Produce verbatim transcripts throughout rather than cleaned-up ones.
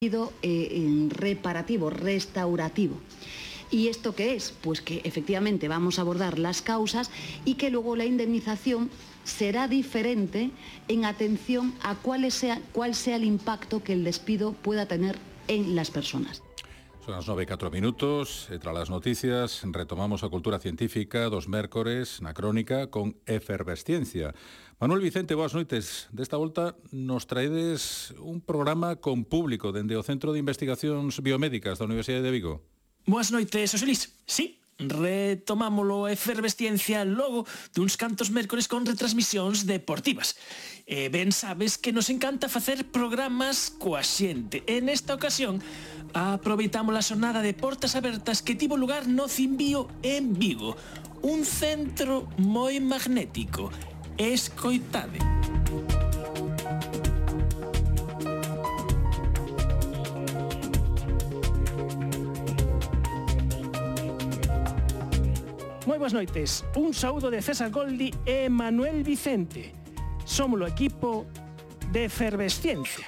Eh, reparativo, restaurativo. ¿Y esto qué es? Pues que efectivamente vamos a abordar las causas y que luego la indemnización será diferente en atención a cuál sea, cuál sea el impacto que el despido pueda tener en las personas. Son as nove e catro minutos, e tras as noticias retomamos a cultura científica dos mércores na crónica con Efervesciencia. Manuel Vicente, boas noites. Desta volta nos traedes un programa con público dende o Centro de Investigacións Biomédicas da Universidade de Vigo. Boas noites, Xosé Luís. Sí, retomámolo a Efervesciencia logo duns cantos mércores con retransmisións deportivas. E ben sabes que nos encanta facer programas coa xente. En esta ocasión aproveitamos a xornada de portas abertas que tivo lugar no Cimbío en Vigo. Un centro moi magnético. Escoitade. Moi boas noites. Un saúdo de César Goldi e Manuel Vicente. Somos o equipo de Efervesciencia.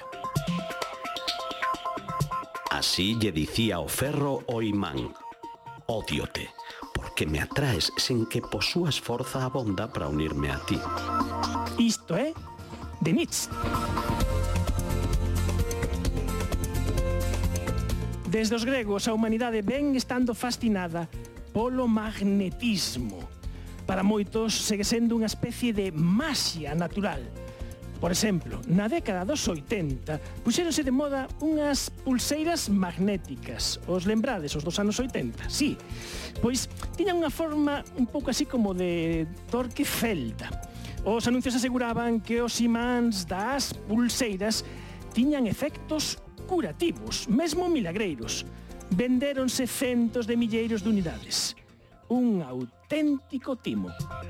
Así lle dicía o ferro o imán: ódiote, porque me atraes sen que posúas forza abonda para unirme a ti. Isto é de Nietzsche. Desde os gregos a humanidade ven estando fascinada polo magnetismo. Para moitos segue sendo unha especie de maxia natural. Por exemplo, na década dos oitenta puxéronse de moda unhas pulseiras magnéticas. Os lembrades, os dos anos oitenta? Sí, pois tiñan unha forma un pouco así como de torque celta. Os anuncios aseguraban que os imáns das pulseiras tiñan efectos curativos, mesmo milagreiros. Vendéronse centos de milleiros de unidades. Un auténtico timo.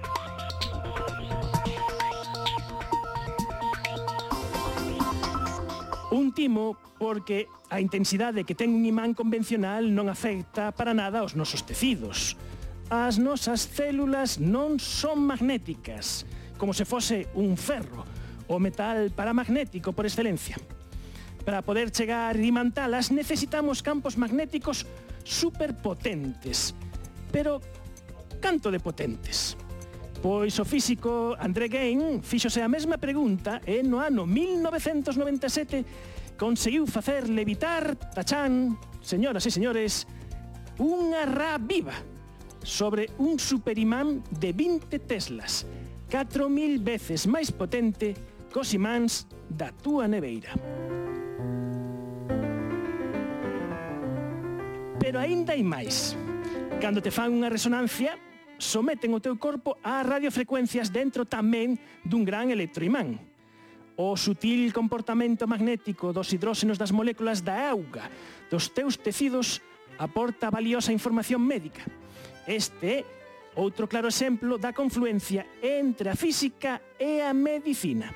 Un timo porque a intensidade que ten un imán convencional non afecta para nada aos nosos tecidos. As nosas células non son magnéticas, como se fose un ferro, o metal paramagnético por excelencia. Para poder chegar e imantalas necesitamos campos magnéticos superpotentes. Pero, canto de potentes? Pois o físico André Geim fíxose a mesma pregunta e no ano mil novecentos noventa e sete conseguiu facer levitar, tachán, señoras e señores, unha ra viva sobre un superimán de vinte teslas, catro mil veces máis potente cos imáns da túa neveira. Pero aínda hai máis. Cando te fan unha resonancia, someten o teu corpo a radiofrecuencias dentro tamén dun gran electroimán. O sutil comportamento magnético dos hidróxenos das moléculas da auga dos teus tecidos aporta valiosa información médica. Este é outro claro exemplo da confluencia entre a física e a medicina.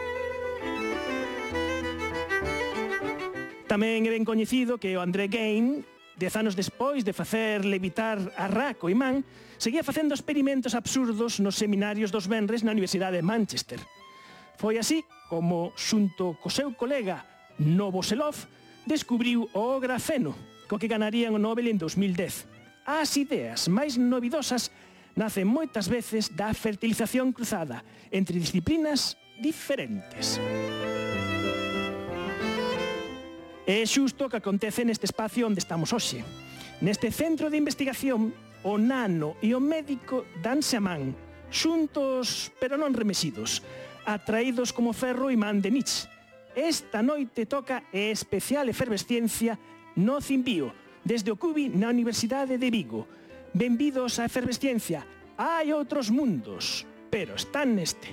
Tamén é ben coñecido que o André Geim, dez anos despois de facer levitar a ra co imán, seguía facendo experimentos absurdos nos seminarios dos venres na Universidade de Manchester. Foi así como, xunto co seu colega Novoselov, descubriu o grafeno, co que ganarían o Nobel en dos mil dez. As ideas máis novidosas nacen moitas veces da fertilización cruzada entre disciplinas diferentes. É xusto o que acontece neste espacio onde estamos hoxe. Neste centro de investigación, o nano e o médico danse a man, xuntos pero non remexidos, atraídos como ferro imán de Nietzsche. Esta noite toca especial Efervesciencia no Cimbío, desde o Cubi na Universidade de Vigo. Benvidos a Efervesciencia. Hai outros mundos, pero están neste.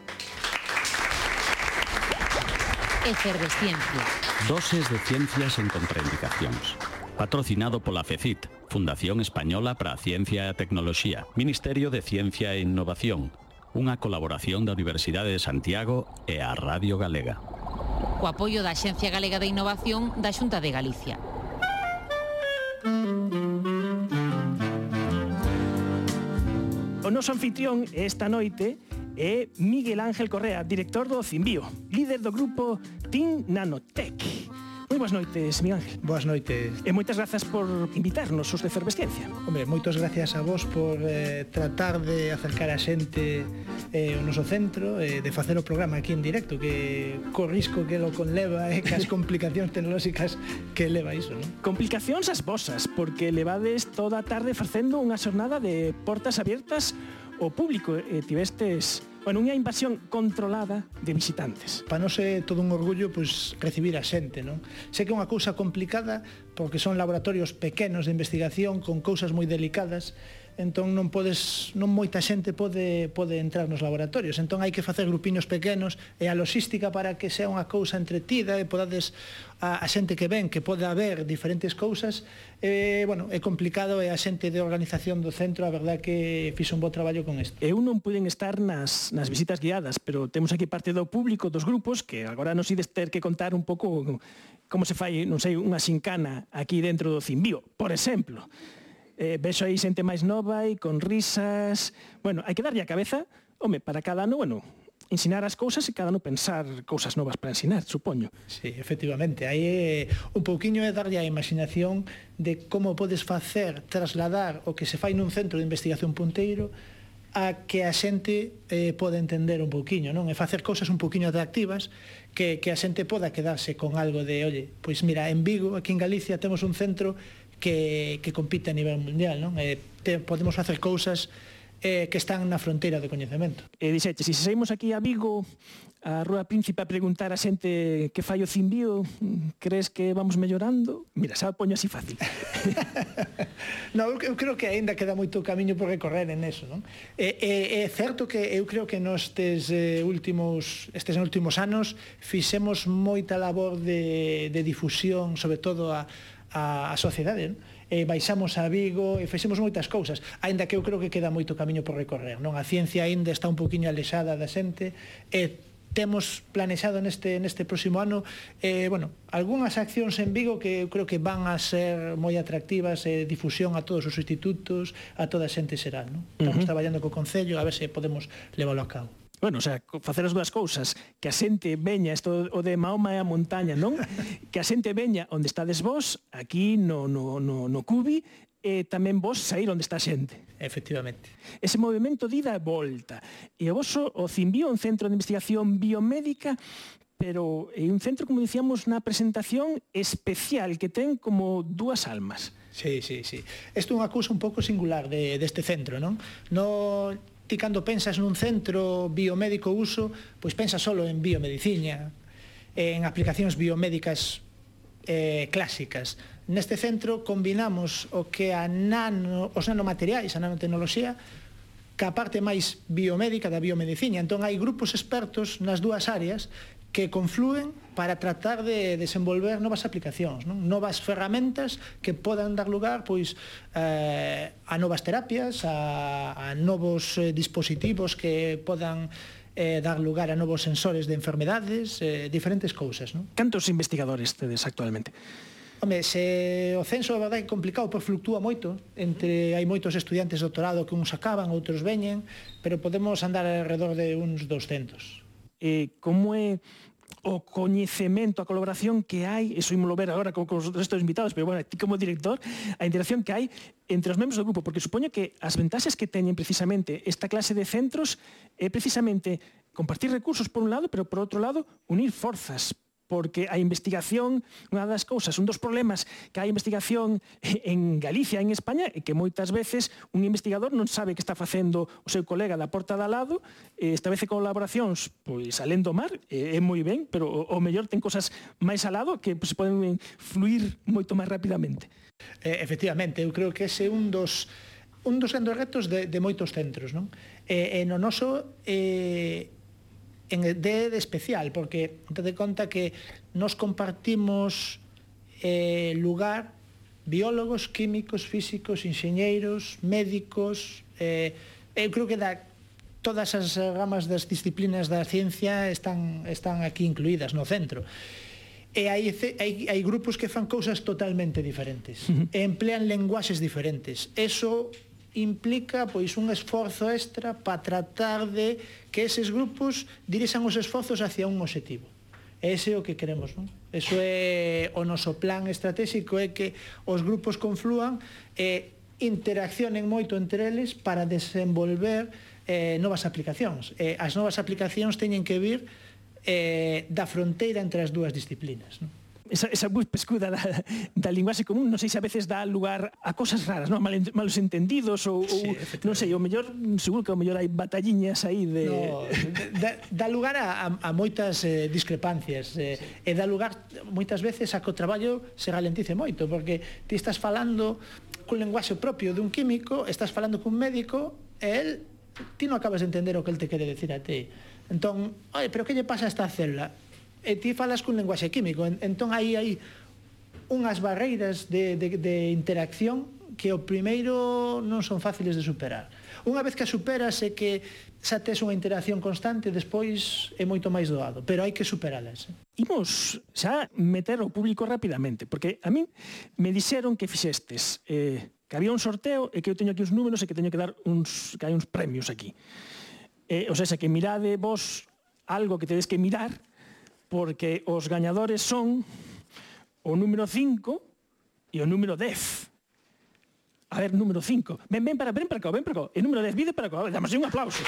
Efervesciencia. Doses de ciencias en contraindicacións. Patrocinado pola FECIT, Fundación Española para a Ciencia e a Tecnoloxía, Ministerio de Ciencia e Innovación, unha colaboración da Universidade de Santiago e a Radio Galega. Co apoio da Axencia Galega de Innovación da Xunta de Galicia. O noso anfitrión esta noite é Miguel Ángel Correa, director do Cimbío, líder do grupo Team Nanotech. Moi Moi boas noites, Miguel Ángel. Boas noites. E moitas grazas por invitarnos os de Efervesciencia. Hombre, moitas gracias a vos por eh, tratar de acercar a xente eh, o noso centro, eh, de facer o programa aquí en directo, que co risco que lo conleva e eh, que as complicacións tecnolóxicas que leva iso, non? Complicacións as vosas, porque levades toda a tarde facendo unha xornada de portas abiertas ao público e tivestes, bueno, unha invasión controlada de visitantes. Para nós é todo un orgullo pois, recibir a xente, non? Sei que é unha cousa complicada porque son laboratorios pequenos de investigación con cousas moi delicadas, entón non podes, non moita xente pode, pode entrar nos laboratorios, entón hai que facer grupiños pequenos e a logística para que sea unha cousa entretida e podades a, a xente que ven que pode haber diferentes cousas, eh, bueno, é complicado e a xente de organización do centro a verdade que fixo un bo traballo con isto. Eu non puiden estar nas, nas visitas guiadas, pero temos aquí parte do público dos grupos que agora nos ides ter que contar un pouco como se fai, non sei, unha xincana aquí dentro do Cimbío, por exemplo. Eh, vexo aí xente máis nova e con risas. Bueno, hai que darlle a cabeza, home, para cada ano, bueno, ensinar as cousas e cada ano pensar cousas novas para ensinar, supoño. Sí, efectivamente, aí é un pouquiño é darlle a imaginación de como podes facer, trasladar o que se fai nun centro de investigación punteiro a que a xente eh, poda entender un pouquiño, non? E facer cousas un pouquiño atractivas que, que a xente poda quedarse con algo de, oye, pois mira, en Vigo, aquí en Galicia, temos un centro que, que compite a nivel mundial, non? Eh, te, podemos facer cousas eh, que están na fronteira do coñecemento. E dixete, se saímos aquí a Vigo, a Rúa Príncipe a preguntar a xente que fai o Cimbío, crees que vamos mellorando? Mira, xa poño así fácil. No, eu creo que aínda queda moito camiño por recorrer en eso, non? É, é, é certo que eu creo que nestes eh, últimos estes últimos anos fixemos moita labor de, de difusión, sobre todo a a, a sociedade, non? E baixamos a Vigo e fixemos moitas cousas, aínda que eu creo que queda moito camiño por recorrer, non? A ciencia aínda está un poquinho alexada da xente e temos planexado neste neste próximo ano eh, bueno, algunhas accións en Vigo que eu creo que van a ser moi atractivas, eh, difusión a todos os institutos, a toda a xente xeral, non? Estamos uh-huh. traballando co Concello a ver se podemos leválo a cabo. Bueno, o sea, facer as dúas cousas, que a xente veña, isto o de Mahoma e a montaña, non? Que a xente veña onde estades vos, aquí no, no, no, no Cubi, e tamén vos sair onde está a xente. Efectivamente. Ese movimento de ida e volta. E o vosso, o Cimbío, un centro de investigación biomédica, pero é un centro, como dicíamos na presentación, especial, que ten como dúas almas. Sí, sí, sí. Isto é unha cousa un pouco singular de, deste centro, non? No... Ti cando pensas nun centro biomédico uso, pois pensas solo en biomedicina, en aplicacións biomédicas eh, clásicas. Neste centro combinamos o que a nano, os nanomateriais, a nanotecnoloxía, ca parte máis biomédica da biomedicina. Entón hai grupos expertos nas dúas áreas que conflúen para tratar de desenvolver novas aplicacións, non? Novas ferramentas que podan dar lugar pois, eh, a novas terapias, a, a novos eh, dispositivos que podan eh, dar lugar a novos sensores de enfermedades, eh, diferentes cousas, non? Cantos investigadores tedes actualmente? Home, se o censo é verdade que é complicado, pois fluctúa moito, entre hai moitos estudiantes de doutorado que uns acaban, outros veñen, pero podemos andar alrededor de uns doscientos. Eh, como é o coñecemento, a colaboración que hai, eso ímolo ver agora con, con os restos invitados, pero bueno, ti como director, a interacción que hai entre os membros do grupo, porque supoño que as ventaxas que teñen precisamente esta clase de centros é precisamente compartir recursos por un lado, pero por outro lado unir forzas, porque a investigación, unha das cousas, un dos problemas que a investigación en Galicia, en España, é que moitas veces un investigador non sabe que está facendo o seu colega da porta de al lado, establece colaboracións pois alén do mar, é moi ben, pero o mellor ten cosas máis al lado que pois, poden fluir moito máis rapidamente. Eh, efectivamente, eu creo que ese é un dos un dos grandes retos de, de moitos centros, non? E, e no noso eh, en de, de especial, porque te de conta que nos compartimos eh, lugar biólogos, químicos, físicos, enxeñeiros, médicos, eh, eu creo que da, todas as ramas das disciplinas da ciencia están, están aquí incluídas no centro. E hai, hai, hai grupos que fan cousas totalmente diferentes, uh-huh. e emplean lenguaxes diferentes. Eso implica pois un esforzo extra para tratar de que eses grupos dirixan os esforzos hacia un obxectivo. ese é o que queremos, non? Eso é o noso plan estratégico, é que os grupos conflúan e interaccionen moito entre eles para desenvolver eh, novas aplicacións. Eh, as novas aplicacións teñen que vir eh, da fronteira entre as dúas disciplinas, non? Esa, esa pescuda da, da linguaxe común, non sei se a veces dá lugar a cosas raras, non? Mal, malos entendidos ou, sí, ou non sei, o mellor, seguro que o mellor hai batalliñas aí de... No, dá, dá lugar a, a, a moitas eh, discrepancias eh, e dá lugar moitas veces a que o traballo se ralentice moito, porque ti estás falando cun lenguaxe propio dun químico, estás falando cun médico e el, ti non acabas de entender o que el te quere decir a ti. Entón, oi, pero que lle pasa a esta célula? E ti falas cun lenguaxe químico, entón aí hai unhas barreiras de, de, de interacción que o primeiro non son fáciles de superar. Unha vez que a superas é que xa tes unha interacción constante, despois é moito máis doado, pero hai que superalas. Imos xa meter ao público rapidamente, porque a min me dixeron que fixestes, eh, que había un sorteo e que eu teño aquí uns números e que teño que dar uns, que hai uns premios aquí. Eh, o sea, que mirade vos algo que tedes que mirar, porque os gañadores son o número cinco e o número dez. A ver, número cinco. Ven, ven para, ven para cá, ven para cá. E número dez, vide para cá. Damos un aplauso.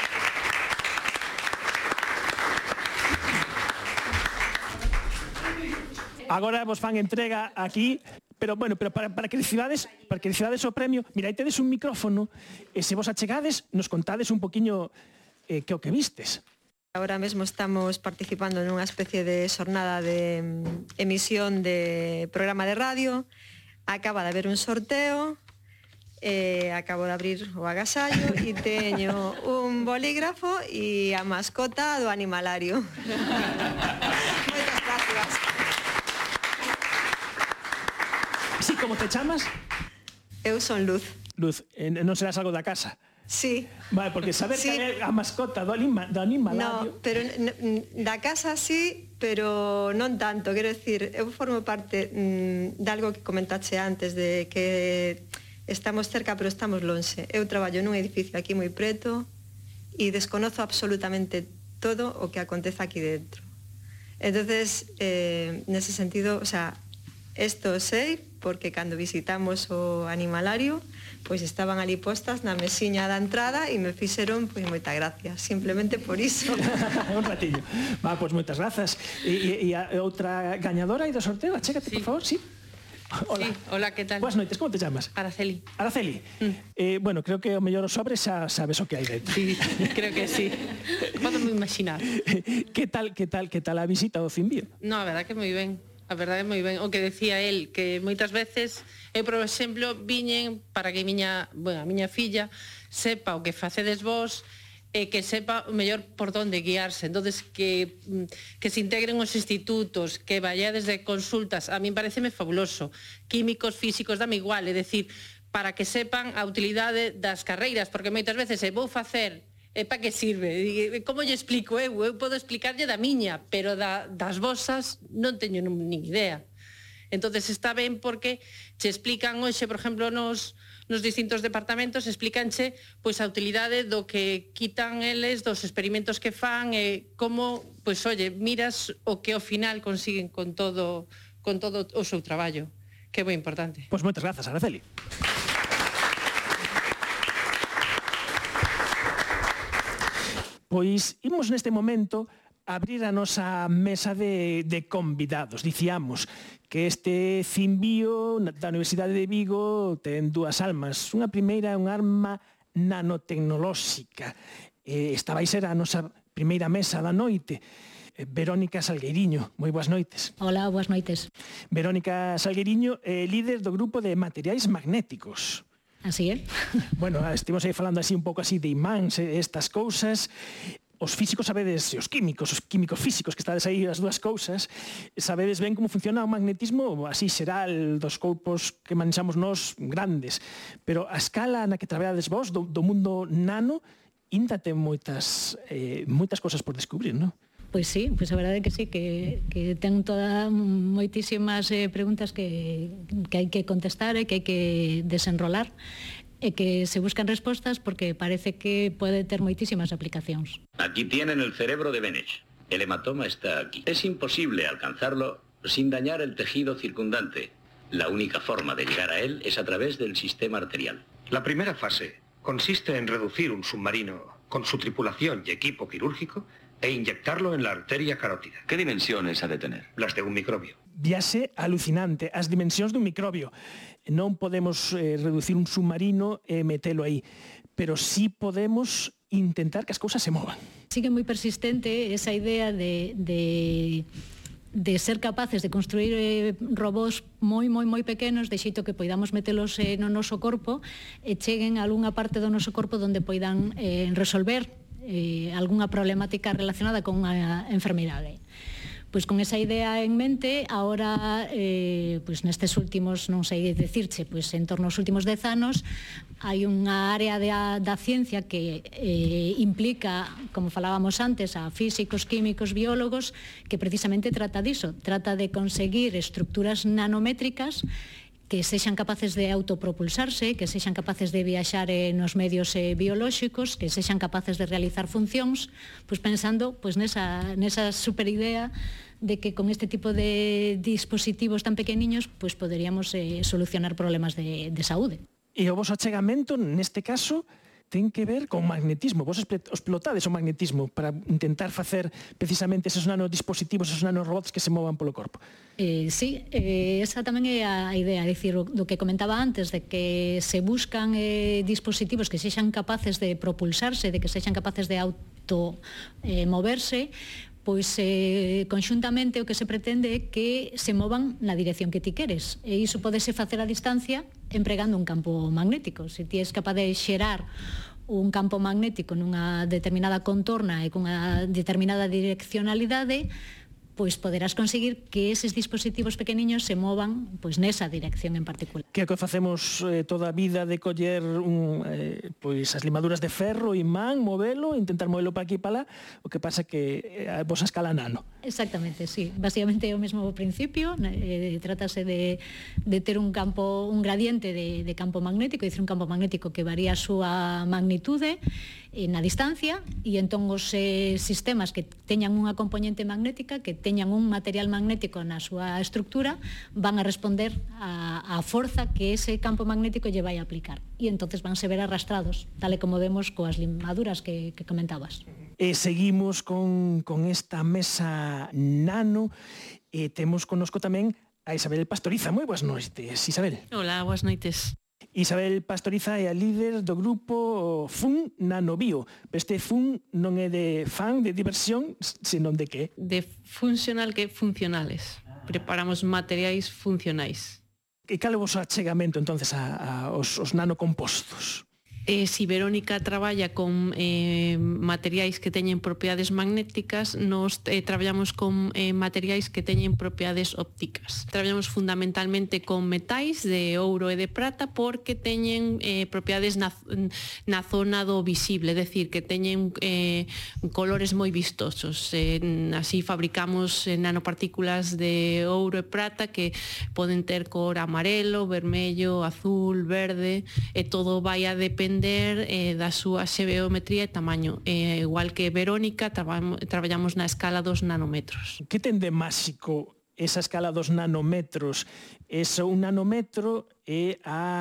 Agora vos fan entrega aquí, pero bueno, pero para, para que recibades, para que recibades o premio, mira, aí tedes un micrófono e se vos achegades, nos contades un poquiño eh, que o que vistes. Ahora mesmo estamos participando nunha especie de xornada de emisión de programa de radio. Acaba de haber un sorteo, eh, acabo de abrir o agasallo e teño un bolígrafo e a mascota do animalario. Moitas gracias. Sí, como te chamas? Eu son Luz. Luz, eh, non serás algo da casa? Sí. Vale, porque saber sí. que é a mascota do, anima, do animalario... No, pero da casa sí, pero non tanto. Quero decir, eu formo parte mmm, de algo que comentaxe antes, de que estamos cerca, pero estamos lonxe. Eu traballo nun edificio aquí moi preto e desconozo absolutamente todo o que acontece aquí dentro. Entonces, eh, nese sentido, o sea, esto sei, porque cando visitamos o animalario, pois estaban ali postas na mesiña da entrada e me fixeron pois moita gracia, simplemente por iso. Un ratillo. Va, pois moitas grazas. E, e, e a outra gañadora aí do sorteo, achégate, sí. Por favor, sí. Hola. Sí, hola, que tal? Boas noites, como te chamas? Araceli. Araceli. Mm. Eh, bueno, creo que o mellor o sobre xa sabes o que hai dentro. Sí, creo que sí. Podo me imaginar. Que tal, que tal, que tal a visita ao Cimbío? No, a verdad que moi ben. A verdade é moi ben. O que decía el, que moitas veces, eu, por exemplo, viñen para que miña, bueno, a miña filla sepa o que facedes vos e que sepa o mellor por onde guiarse. Entonces, que, que se integren os institutos, que vayades de consultas, a mí pareceme fabuloso. Químicos, físicos, dame igual, é dicir, para que sepan a utilidade das carreiras, porque moitas veces se vou facer e para que sirve? Como lle explico eu? Eu podo explicarlle da miña, pero da, das vosas non teño nin idea. Entonces está ben porque che explican hoxe, por exemplo, nos, nos distintos departamentos, explícanche pois a utilidade do que quitan eles dos experimentos que fan e como, pois, oye, miras o que ao final consiguen con todo, con todo o seu traballo, que é moi importante. Pois moitas grazas, Araceli. Pois imos neste momento abrir a nosa mesa de, de convidados. Dicíamos que este Cimbío da Universidade de Vigo ten dúas almas. Unha primeira é unha arma nanotecnolóxica. Eh, esta vai ser a nosa primeira mesa da noite. Eh, Verónica Salgueiriño, moi boas noites. Hola, boas noites. Verónica Salgueiriño é líder do grupo de materiais magnéticos. Así é. Bueno, estivemos aí falando así un pouco así de imáns e estas cousas. Os físicos sabedes, e os químicos, os químicos físicos que estades aí as dúas cousas, sabedes ben como funciona o magnetismo así xeral dos corpos que manexamos nós grandes. Pero a escala na que traballades vos, do, do mundo nano, ainda ten moitas, eh, moitas cousas por descubrir, non? Pois sí, pois a verdade é que sí, que, que ten toda moitísimas eh, preguntas que, que hai que contestar e que hai que desenrolar e que se buscan respostas porque parece que pode ter moitísimas aplicacións. Aquí tienen el cerebro de Beneš. El hematoma está aquí. Es imposible alcanzarlo sin dañar el tejido circundante. La única forma de llegar a él es a través del sistema arterial. La primera fase consiste en reducir un submarino con su tripulación y equipo quirúrgico e inyectarlo en la arteria carótida. ¿Qué dimensiones ha de tener? Las de un microbio. Viaxe alucinante, as dimensións dun microbio. Non podemos eh, reducir un submarino e metelo aí, pero sí podemos intentar que as cousas se movan. Sigue moi persistente esa idea de, de, de ser capaces de construir eh, robós moi, moi, moi pequenos, de xeito que poidamos metelos eh, no noso corpo e cheguen a algunha parte do noso corpo onde poidan eh, resolver eh, algunha problemática relacionada con unha enfermidade. Pois con esa idea en mente, ahora, eh, pois nestes últimos, non sei decirche, pois en torno aos últimos dez anos, hai unha área da, da ciencia que eh, implica, como falábamos antes, a físicos, químicos, biólogos, que precisamente trata diso, trata de conseguir estructuras nanométricas que sexan capaces de autopropulsarse, que sexan capaces de viaxar eh, nos medios eh, biolóxicos, que sexan capaces de realizar funcións, pois pensando pois nesa, nesa superidea de que con este tipo de dispositivos tan pequeniños pois poderíamos eh, solucionar problemas de, de saúde. E o voso achegamento, neste caso, ten que ver con magnetismo. Vos explotades o magnetismo para intentar facer precisamente esos nanodispositivos, esos nanorobots que se movan polo corpo. Eh, sí, eh, esa tamén é a idea, é dicir, do que comentaba antes, de que se buscan eh, dispositivos que sexan capaces de propulsarse, de que sexan capaces de auto eh, moverse, pois eh, conxuntamente o que se pretende é que se movan na dirección que ti queres, e iso podese facer a distancia empregando un campo magnético. Se ti és capaz de xerar un campo magnético nunha determinada contorna e cunha determinada direccionalidade, pois poderás conseguir que eses dispositivos pequeniños se movan pois nesa dirección en particular. Que é que facemos eh, toda a vida de coller un, eh, pois as limaduras de ferro, imán, movelo, intentar movelo para aquí e para lá, o que pasa que eh, vos a escala nano. Exactamente, sí. Básicamente é o mesmo principio, eh, trátase de, de ter un campo, un gradiente de, de campo magnético, é dicir, un campo magnético que varía a súa magnitude eh, na distancia, e entón os eh, sistemas que teñan unha componente magnética, que teñan un material magnético na súa estructura, van a responder a, a forza que ese campo magnético lle vai a aplicar. E entonces vanse ver arrastrados, tal e como vemos coas limaduras que, que comentabas. E seguimos con, con esta mesa nano, e temos connosco tamén a Isabel Pastoriza. Moi boas noites, Isabel. Hola, boas noites. Isabel Pastoriza é a líder do grupo Fun Nanobio. Este Fun non é de fan, de diversión, senón de que? De funcional que funcionales. Preparamos materiais funcionais. E cal é o vosso achegamento, entonces, a, a, os, os nanocompostos? Eh, si Verónica traballa con eh, materiais que teñen propiedades magnéticas, nos eh, traballamos con eh, materiais que teñen propiedades ópticas. Traballamos fundamentalmente con metais de ouro e de prata porque teñen eh, propiedades na, na zona do visible, é dicir, que teñen eh, colores moi vistosos. Eh, así fabricamos eh, nanopartículas de ouro e prata que poden ter cor amarelo, vermello, azul, verde, e todo vai a depender eh, da súa xeometría e tamaño. Eh, igual que Verónica, traballamos, traballamos na escala dos nanómetros. Que ten de máxico esa escala dos nanómetros? Eso, un nanómetro é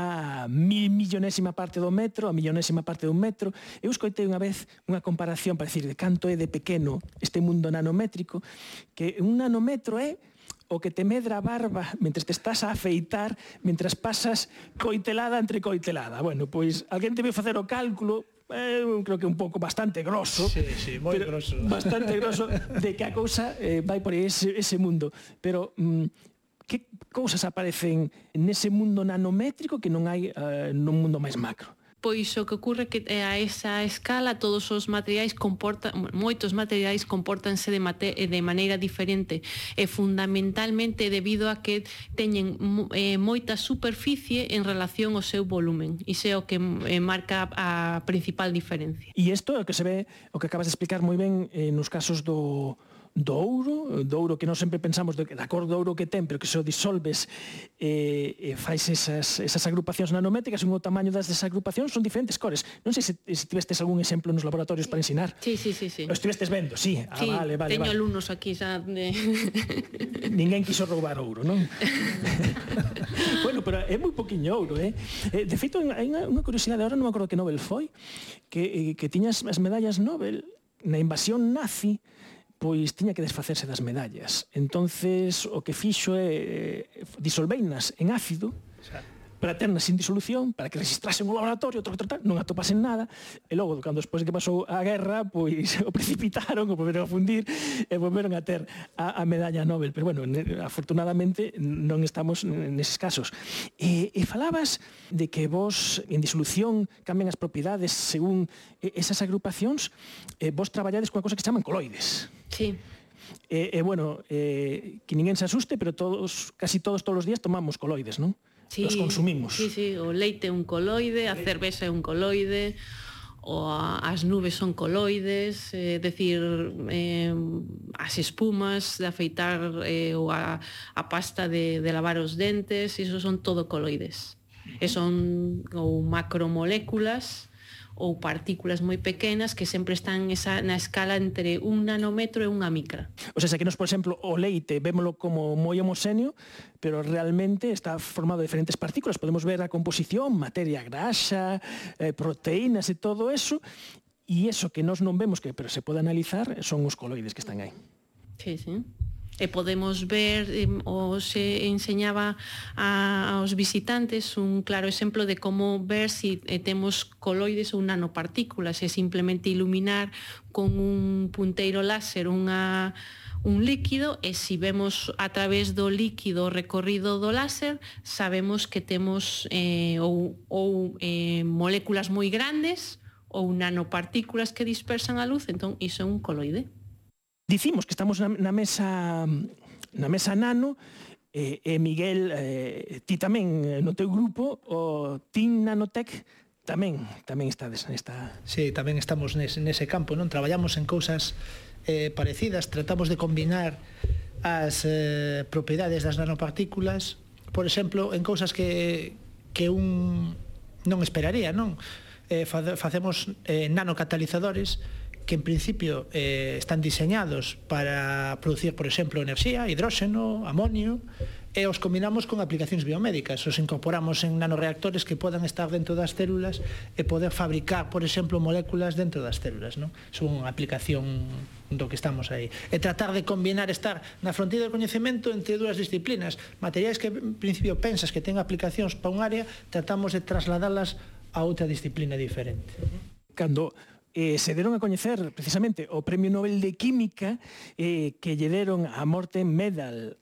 a mil millonésima parte do metro, a millonésima parte dun metro. Eu escoitei unha vez unha comparación para decir de canto é de pequeno este mundo nanométrico, que un nanómetro é o que te medra a barba mentre te estás a afeitar, mentras pasas coitelada entre coitelada. Bueno, pois alguén debe facer o cálculo, eh, creo que un pouco bastante grosso, sí, sí, moi grosso, bastante grosso, de que a cousa eh, vai por ese, ese mundo. Pero mm, que cousas aparecen nese mundo nanométrico que non hai uh, nun mundo máis macro? Pois o que ocorre que a esa escala todos os materiais comportan, moitos materiais compórtanse de, mate, de maneira diferente e fundamentalmente debido a que teñen eh, moita superficie en relación ao seu volumen. Iso é o que eh, marca a principal diferencia. E isto é o que se ve, o que acabas de explicar moi ben eh, nos casos do do ouro, do ouro que non sempre pensamos de, da cor do ouro que ten, pero que se o disolves e, e fais esas, esas agrupacións nanométricas, un o tamaño das desagrupacións son diferentes cores. Non sei se, se tivestes algún exemplo nos laboratorios para ensinar. Sí, sí, sí, sí. O estivestes vendo, sí. Ah, sí, vale, vale, teño vale. alumnos aquí xa de... Ninguén quiso roubar ouro, non? Bueno, pero é moi poquinho ouro, eh? De feito, hai unha curiosidade, agora non me acordo que Nobel foi, que, que tiñas as medallas Nobel na invasión nazi, pois tiña que desfacerse das medallas. Entonces, o que fixo é disolveinas en ácido para ternas sin disolución, para que registrasen o laboratorio, tal, tal, tal, non atopasen nada, e logo, cando despois de que pasou a guerra, pois o precipitaron, o volveron a fundir, e volveron a ter a, a medalla Nobel. Pero, bueno, afortunadamente, non estamos neses casos. E, e falabas de que vos, en disolución, cambian as propiedades según esas agrupacións, e vos traballades cunha cosa que se chaman coloides. Sí. E, e bueno, eh, que ninguén se asuste, pero todos, casi todos, todos os días tomamos coloides, non? Sí, los consumimos. Sí, sí, o leite é un coloide, a cerveza é un coloide, o a, as nubes son coloides, é eh, decir, eh, as espumas de afeitar eh, ou a, a pasta de, de lavar os dentes, iso son todo coloides. E son ou macromoléculas ou partículas moi pequenas que sempre están esa, na escala entre un nanómetro e unha micra. O sea, que nos, por exemplo, o leite vémolo como moi homogéneo, pero realmente está formado de diferentes partículas. Podemos ver a composición, materia graxa, eh, proteínas e todo eso, e eso que nós non vemos, que pero se pode analizar, son os coloides que están aí. Sí, sí. E podemos ver, o se enseñaba a, aos visitantes un claro exemplo de como ver si temos coloides ou nanopartículas, e simplemente iluminar con un punteiro láser unha, un líquido, e si vemos a través do líquido recorrido do láser, sabemos que temos eh, ou, ou eh, moléculas moi grandes ou nanopartículas que dispersan a luz, entón iso é un coloide. Dicimos que estamos na, na mesa na mesa nano e, e Miguel, eh, ti tamén no teu grupo, o Team Nanotech tamén tamén estades nesta... Sí, tamén estamos nese, nese campo, non? Traballamos en cousas eh, parecidas, tratamos de combinar as eh, propiedades das nanopartículas, por exemplo, en cousas que, que un non esperaría, non? Eh, facemos eh, nanocatalizadores que en principio eh, están diseñados para producir, por exemplo, enerxía, hidróxeno, amonio, e os combinamos con aplicacións biomédicas. Os incorporamos en nanoreactores que podan estar dentro das células e poder fabricar, por exemplo, moléculas dentro das células, non? Son unha aplicación do que estamos aí. E tratar de combinar, estar na fronteira do coñecemento entre dúas disciplinas. Materiais que, en principio, pensas que ten aplicacións para un área, tratamos de trasladalas a outra disciplina diferente. Cando Eh, se deron a coñecer precisamente o Premio Nobel de Química eh, que lle deron a Morten Medal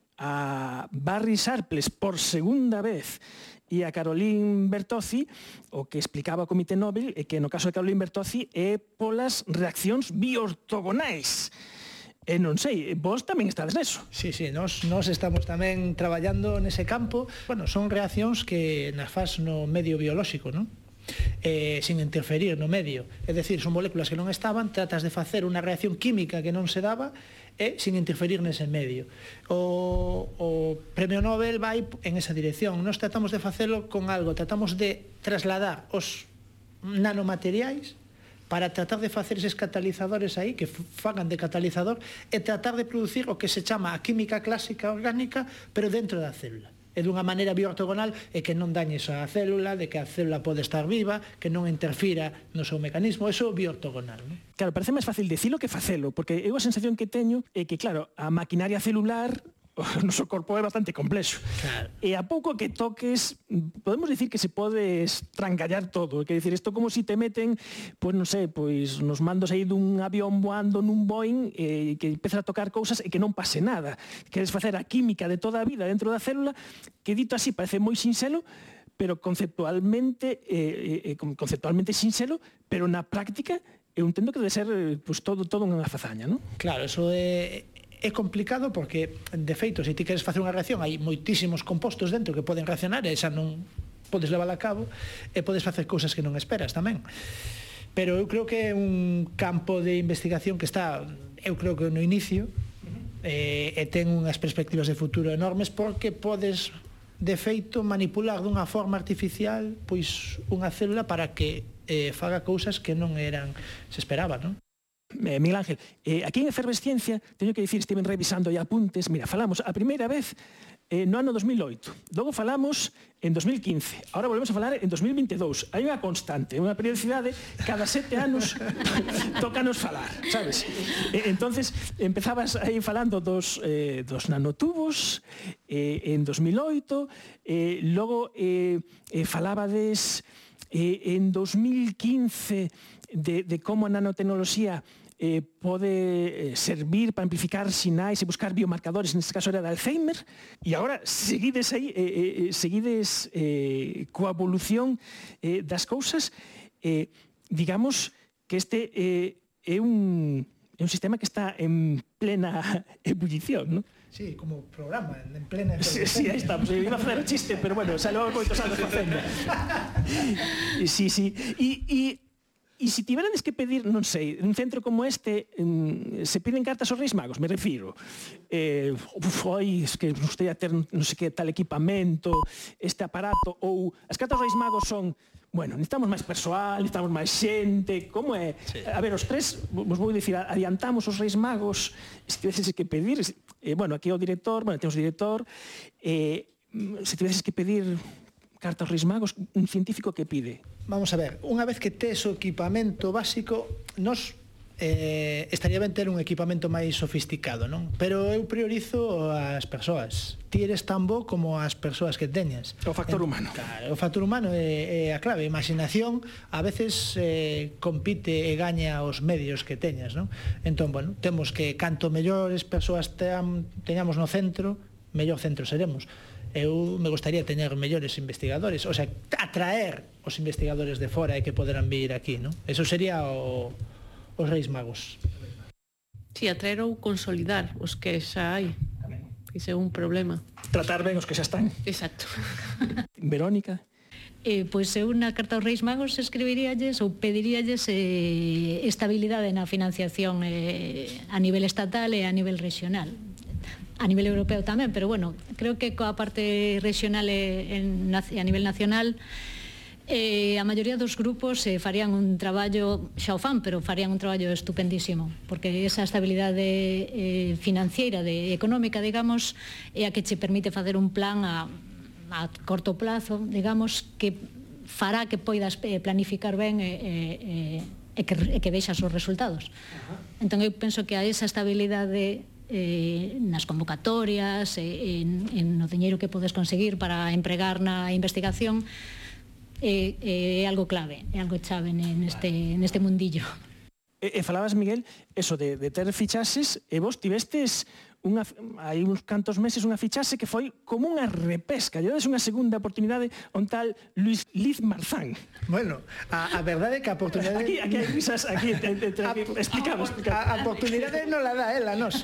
a Barry Sharpless por segunda vez e a Caroline Bertozzi, o que explicaba o Comité Nobel é que no caso de Caroline Bertozzi é polas reaccións biortogonais. E non sei, vos tamén estades neso. Sí, sí, nós, nós estamos tamén traballando nese campo. Bueno, son reaccións que nas faz no medio biolóxico, non? Eh, sin interferir no medio, é dicir, son moléculas que non estaban, tratas de facer unha reacción química que non se daba e sin interferir nese medio. O, o Premio Nobel vai en esa dirección. Nós tratamos de facelo con algo, tratamos de trasladar os nanomateriais para tratar de facer eses catalizadores aí, que fagan de catalizador, e tratar de producir o que se chama a química clásica orgánica, pero dentro da célula. E dunha maneira bioortogonal e que non dañes a célula, de que a célula pode estar viva, que non interfira no seu mecanismo, eso é bioortogonal, non? Claro, parece máis fácil dicilo que facelo, porque eu a sensación que teño é que, claro, a maquinaria celular, o noso corpo é bastante complexo. Claro. E a pouco que toques, podemos dicir que se pode estrangallar todo. Quer dicir, isto como si te meten, pois non sei, pois nos mandos aí dun avión voando nun Boeing e que empezas a tocar cousas e que non pase nada. Queres facer a química de toda a vida dentro da célula, que dito así parece moi sinxelo, pero conceptualmente eh, eh, conceptualmente sinxelo, pero na práctica eu entendo que debe ser pois, todo, todo unha fazaña, non? Claro, eso é... É complicado porque, de feito, se ti queres facer unha reacción, hai moitísimos compostos dentro que poden reaccionar e xa non podes levar a cabo e podes facer cousas que non esperas tamén. Pero eu creo que é un campo de investigación que está, eu creo que no inicio, e, e ten unhas perspectivas de futuro enormes porque podes de feito manipular dunha forma artificial pois unha célula para que eh, faga cousas que non eran se esperaba, non? Eh, Miguel Ángel, eh, aquí en Efervesciencia teño que dicir, estiven revisando aí apuntes, mira, falamos a primeira vez eh, no ano dos mil oito, logo falamos en dos mil quince, ahora volvemos a falar en dos mil veintidós. Hai unha constante, unha periodicidade, cada sete anos tócanos falar, sabes? E, entonces, empezabas aí falando dos, eh, dos nanotubos eh, en dos mil oito, eh, logo eh, eh, falabades eh, en dos mil quince de, de como a nanotecnoloxía Eh, pode eh, servir para amplificar sinais e buscar biomarcadores, neste caso era de Alzheimer, e agora seguides aí, eh, eh, seguides eh, coa evolución eh, das cousas, eh, digamos que este eh, é un é un sistema que está en plena ebullición, non? Sí, como programa, en plena sí, sí, aí estamos, iba a facer o chiste, pero bueno, salou moitos anos facendo. Sí, sí, e, e E se tiverades que pedir, non sei, un centro como este, se piden cartas aos Reis Magos, me refiro. Eh, uf, oi, es que nos gustaría ter non sei que tal equipamento, este aparato, ou as cartas aos Reis Magos son, bueno, necesitamos máis persoal, necesitamos máis xente, como é? Sí. A ver, os tres, vos vou dicir, adiantamos os Reis Magos, se tiveses que pedir, eh, bueno, aquí o director, bueno, temos o director, eh, se tiveses que pedir carta aos Reis Magos, un científico que pide? Vamos a ver, unha vez que tes o equipamento básico, nos eh, estaría ben ter un equipamento máis sofisticado, non? Pero eu priorizo as persoas. Ti eres tan bo como as persoas que teñas. O factor humano. Claro, o factor humano é, é a clave. A imaginación a veces eh, compite e gaña os medios que teñas, non? Entón, bueno, temos que canto mellores persoas teñamos no centro, mellor centro seremos. Eu me gustaría teñer mellores investigadores, o sea, atraer os investigadores de fora e que poderán vir aquí, non? Eso sería o, os Reis Magos. Si, sí, atraer ou consolidar os que xa hai. Iso é un problema. Tratar ben os que xa están. Exacto. Verónica? Eh, pois eu na carta aos Reis Magos escribiríalles ou pediríalles eh, estabilidade na financiación eh, a nivel estatal e a nivel regional. A nivel europeo tamén, pero bueno, creo que coa parte regional e en, a nivel nacional eh, a maioría dos grupos eh, farían un traballo, xa o fan, pero farían un traballo estupendísimo, porque esa estabilidade eh, financiera, de, económica, digamos, é a que che permite facer un plan a, a corto plazo, digamos, que fará que poidas planificar ben e, e, e, que, e que vexas os resultados. Entón eu penso que a esa estabilidade Eh, nas convocatorias, eh, en, en o diñeiro que podes conseguir para empregar na investigación é eh, eh, algo clave, é algo chave neste, neste mundillo. E, e falabas, Miguel, eso de, de ter fichases, e vos tivestes unha, hai uns cantos meses unha fichase que foi como unha repesca, lle dades unha segunda oportunidade a un tal Luis Liz Marzán. Bueno, a, a verdade é que a oportunidade... Aquí, aquí hai risas, aquí, te, te, te, aquí explicamos, explicamos. A, a oportunidade non la dá ela, nos.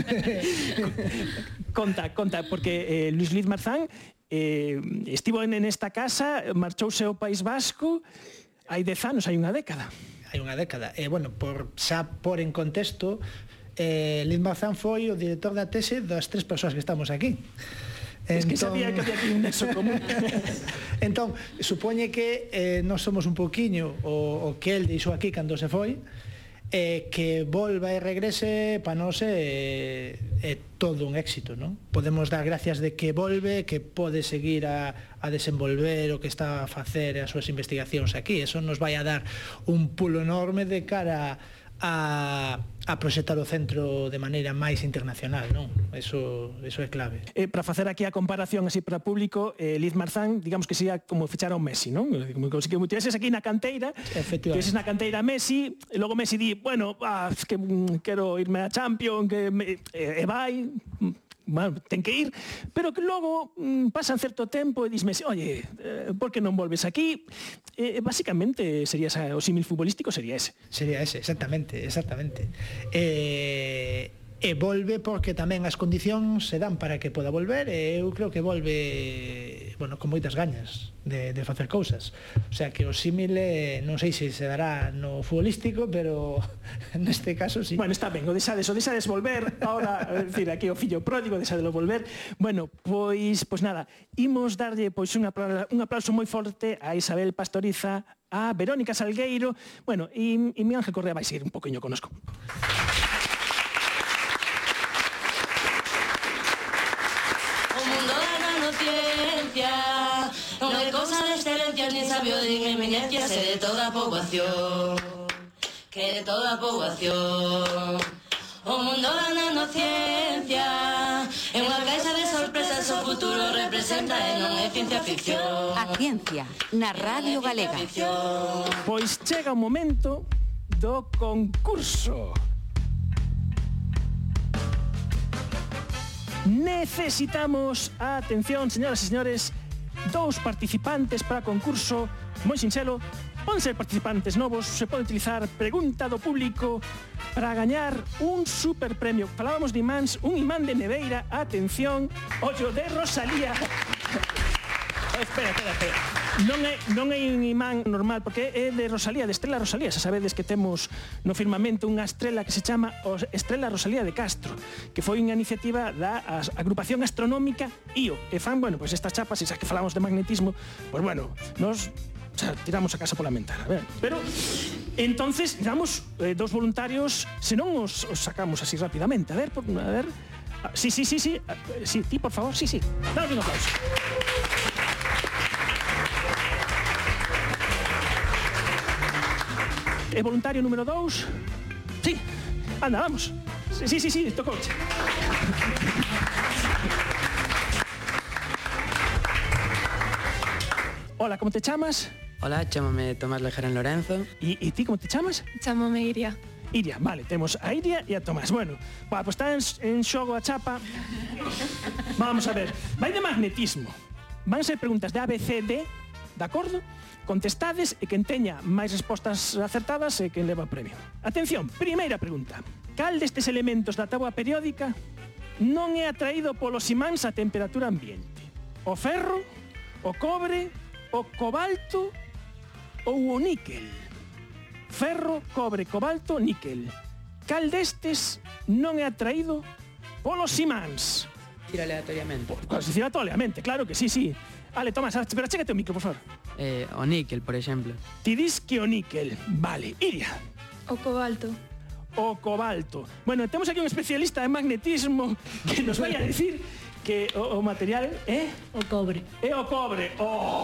Conta, conta, porque eh, Luis Liz Marzán eh, estivo en, en esta casa, marchouse ao País Vasco, hai dez anos, hai unha década. Hai unha década. E, bueno, por, xa por en contexto, eh, Liz Marzán foi o director da tese das tres persoas que estamos aquí. Es que sabía que había aquí un nexo común. Entón, supoñe que eh, nós somos un poquinho o, o que el deixou aquí cando se foi, eh, que volva e regrese para nós é, é todo un éxito, non? Podemos dar gracias de que volve, que pode seguir a, a desenvolver o que está a facer as súas investigacións aquí. Eso nos vai a dar un pulo enorme de cara a, a proxectar o centro de maneira máis internacional, non? Eso, eso é clave. Eh, para facer aquí a comparación así para público, eh, Liz Marzán, digamos que sería como fichar a un Messi, non? Como, como se que tiveses aquí na canteira, tiveses na canteira a Messi, e logo Messi di, bueno, ah, que mm, quero irme a Champions, que me, e, e vai... Bueno, ten que ir, pero que logo mm, pasan certo tempo e disme, oye, eh, por que non volves aquí? Eh, basicamente, sería esa, o símil futbolístico sería ese. Sería ese, exactamente, exactamente. Eh, e volve porque tamén as condicións se dan para que poda volver, e eu creo que volve bueno, con moitas gañas de, de facer cousas. O sea que o símil eh, non sei se se dará no futbolístico, pero neste caso sí. Bueno, está ben, o desades, o desades volver, ahora, é dicir, aquí o fillo pródigo, desadelo volver. Bueno, pois, pois nada, imos darlle pois un aplauso, un aplauso moi forte a Isabel Pastoriza, a Verónica Salgueiro, bueno, e, e mi Ángel Correa vai seguir un poquinho conosco. Non é cousa de excelencias, nin sabio de eminencias, é de toda a poboación, que de toda a poboación. O mundo ganando ciencia, é unha caixa de sorpresas, o futuro representa e non é ciencia ficción. A ciencia, na Radio Galega. Pois chega o momento do concurso. Necesitamos, atención, señoras e señores, dous participantes para concurso moi sinxelo. Poden ser participantes novos, se pode utilizar pregunta do público para gañar un super premio. Falábamos de imáns, un imán de neveira, atención, ollo de Rosalía. Espera, espera, espera. Non é, non é un imán normal, porque é de Rosalía, de Estrela Rosalía. Xa sabedes que temos no firmamento unha estrela que se chama Estrela Rosalía de Castro, que foi unha iniciativa da agrupación astronómica I O. E fan, bueno, pois estas chapas, e xa que falamos de magnetismo, pois bueno, nos xa tiramos a casa pola ventana. Pero, entonces, damos eh, dos voluntarios, se non os, os sacamos así rapidamente. A ver, por, a ver... Sí, sí, sí, sí, sí, ti, por favor, sí, sí. Damos un aplauso. E voluntario número dous. Sí, anda, vamos. Sí, sí, sí, tocouche. Hola, como te chamas? Hola, chámame Tomás Lejaren Lorenzo. E, e ti como te chamas? Chámame Iria. Iria, vale, temos a Iria e a Tomás. Bueno, pa, pues está en, en xogo a chapa. Vamos a ver, vai de magnetismo. Van ser preguntas de A, B, C, D, de acordo? Contestades e quen teña máis respostas acertadas é quen leva o premio. Atención, primeira pregunta. Cal destes elementos da táboa periódica non é atraído polos imáns a temperatura ambiente? O ferro, o cobre, o cobalto ou o níquel? Ferro, cobre, cobalto, níquel. Cal destes non é atraído polos imáns? Tira aleatoriamente. Pois dicir aleatoriamente, claro que sí, sí. Ale, Tomás, pero chégate o micro, por favor. Eh, o níquel, por exemplo. Ti dis que o níquel. Vale, Iria. O cobalto. O cobalto. Bueno, temos aquí un especialista en magnetismo que nos vai a decir que o, o material é... O cobre. É o cobre.